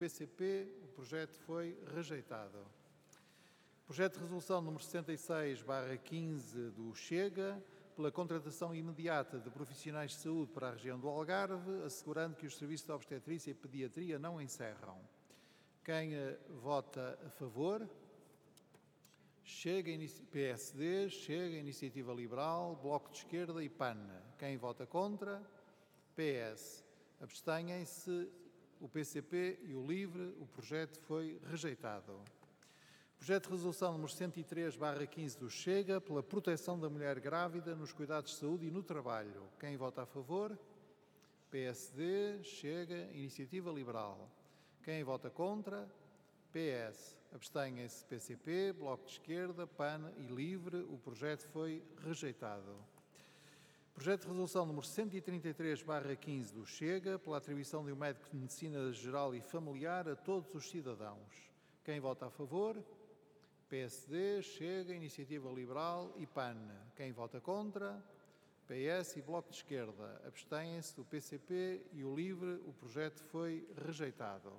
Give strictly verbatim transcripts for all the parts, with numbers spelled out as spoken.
P C P, o projeto foi rejeitado. Projeto de resolução número sessenta e seis barra quinze do Chega, pela contratação imediata de profissionais de saúde para a região do Algarve, assegurando que os serviços de obstetrícia e pediatria não encerram. Quem uh, vota a favor? Chega, P S D, Chega, Iniciativa Liberal, Bloco de Esquerda e P A N. Quem vota contra? P S. Abstenham-se o P C P e o LIVRE. O projeto foi rejeitado. Projeto de resolução número cento e três barra quinze do Chega, pela proteção da mulher grávida nos cuidados de saúde e no trabalho. Quem vota a favor? P S D, Chega, Iniciativa Liberal. Quem vota contra? P S. Abstenham-se P C P, Bloco de Esquerda, P A N e LIVRE. O projeto foi rejeitado. Projeto de resolução número cento e trinta e três barra quinze do Chega, pela atribuição de um médico de medicina geral e familiar a todos os cidadãos. Quem vota a favor? P S D, Chega, Iniciativa Liberal e P A N. Quem vota contra? P S e Bloco de Esquerda. Abstêm-se o P C P e o LIVRE. O projeto foi rejeitado.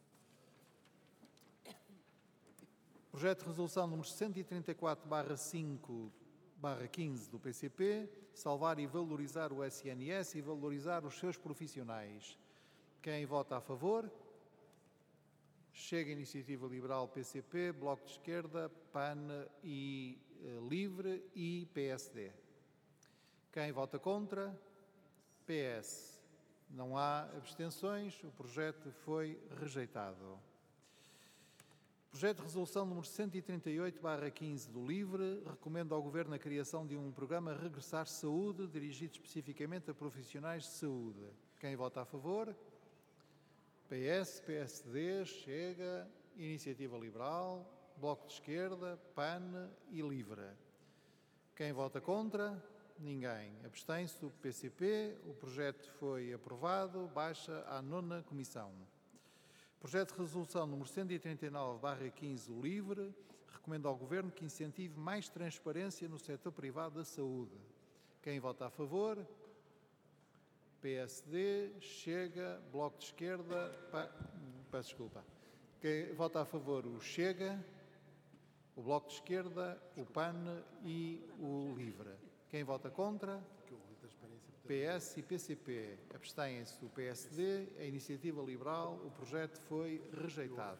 Projeto de resolução número cento e trinta e quatro barra cinco barra quinze do P C P, salvar e valorizar o S N S e valorizar os seus profissionais. Quem vota a favor? Chega, Iniciativa Liberal, P C P, Bloco de Esquerda, P A N e uh, LIVRE e P S D. Quem vota contra? P S. Não há abstenções. O projeto foi rejeitado. Projeto de resolução número cento e trinta e oito barra quinze do LIVRE recomenda ao Governo a criação de um programa Regressar Saúde, dirigido especificamente a profissionais de saúde. Quem vota a favor? P S, P S D, Chega, Iniciativa Liberal, Bloco de Esquerda, P A N e LIVRE. Quem vota contra? Ninguém. Abstém-se o P C P. O projeto foi aprovado. Baixa à nona comissão. Projeto de resolução número cento e trinta e nove barra quinze do LIVRE recomenda ao Governo que incentive mais transparência no setor privado da saúde. Quem vota a favor? P S D, Chega, Bloco de Esquerda, pa... peço desculpa. Quem vota a favor? O Chega, o Bloco de Esquerda, o P A N e o LIVRE. Quem vota contra? P S e P C P. Abstêm-se o P S D, a Iniciativa Liberal. O projeto foi rejeitado.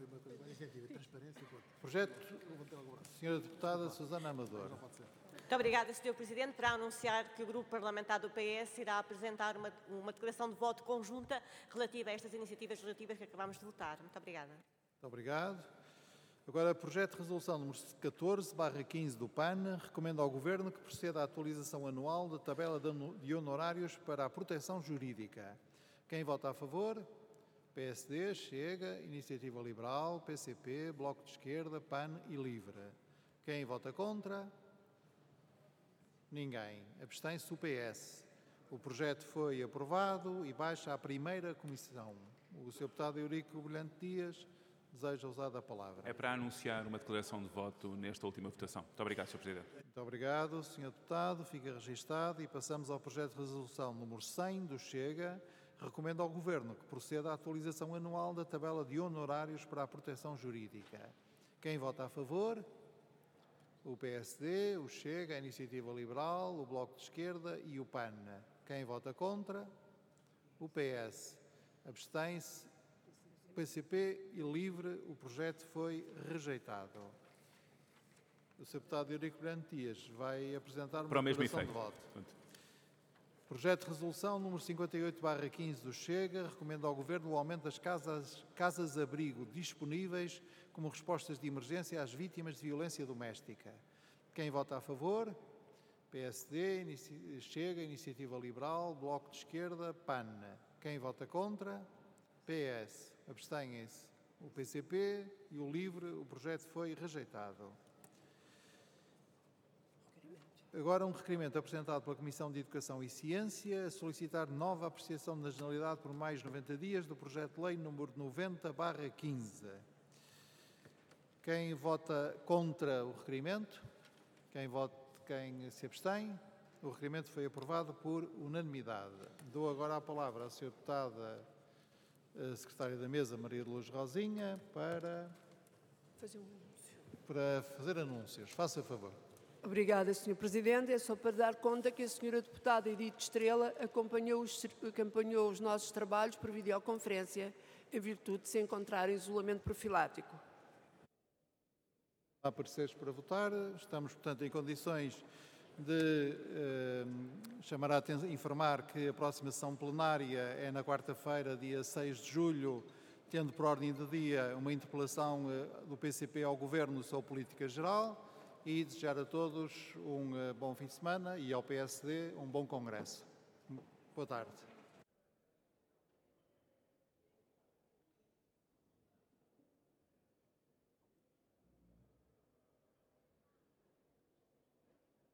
Projeto, senhora Deputada Susana Amador. Muito obrigada, senhor Presidente. Para anunciar que o Grupo Parlamentar do P S irá apresentar uma, uma declaração de voto conjunta relativa a estas iniciativas legislativas que acabamos de votar. Muito obrigada. Muito obrigado. Agora, projeto de resolução número catorze barra quinze do P A N recomenda ao Governo que proceda à atualização anual da tabela de honorários para a proteção jurídica. Quem vota a favor? P S D, Chega, Iniciativa Liberal, P C P, Bloco de Esquerda, P A N e LIVRE. Quem vota contra? Ninguém. Abstém-se o P S. O projeto foi aprovado e baixa à primeira comissão. O senhor Deputado Eurico Brilhante Dias deseja usar a palavra. É para anunciar uma declaração de voto nesta última votação. Muito obrigado, senhor Presidente. Muito obrigado, senhor Deputado. Fica registado e passamos ao projeto de resolução número cem do Chega. Recomenda ao Governo que proceda à atualização anual da tabela de honorários para a proteção jurídica. Quem vota a favor? O P S D, o Chega, a Iniciativa Liberal, o Bloco de Esquerda e o P A N. Quem vota contra? O P S. Abstém-se o P C P e LIVRE. O projeto foi rejeitado. O senhor Deputado Eurico Brilhante Dias vai apresentar uma declaração de voto. Projeto de resolução número cinquenta e oito barra quinze do Chega recomenda ao Governo o aumento das casas, casas-abrigo disponíveis como respostas de emergência às vítimas de violência doméstica. Quem vota a favor? P S D, Inici- Chega, Iniciativa Liberal, Bloco de Esquerda, P A N. Quem vota contra? P S. Abstêm-se o P C P e o LIVRE. O projeto foi rejeitado. Agora um requerimento apresentado pela Comissão de Educação e Ciência a solicitar nova apreciação de nacionalidade por mais noventa dias do projeto de lei número noventa barra quinze. Quem vota contra o requerimento? Quem, vota, quem se abstém? O requerimento foi aprovado por unanimidade. Dou agora a palavra à senhora Deputada a Secretária da Mesa, Maria de Lourdes Rosinha, para Fazer um anúncio. para fazer anúncios. Faça favor. Obrigada, senhor Presidente. É só para dar conta que a senhora deputada Edith Estrela acompanhou os, acompanhou os nossos trabalhos por videoconferência em virtude de se encontrar em isolamento profilático. Há pareceres para votar. Estamos, portanto, em condições de eh, chamar a atenção, informar que a próxima sessão plenária é na quarta-feira, dia seis de julho, tendo por ordem de dia uma interpelação eh, do P C P ao Governo sobre política geral, e desejar a todos um eh, bom fim de semana e ao P S D um bom congresso. Boa tarde.